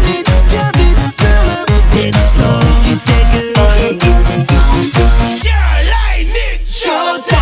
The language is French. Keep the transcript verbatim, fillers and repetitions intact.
vite, viens vite sur le dance floor. Tu sais que Girl, I need showtime.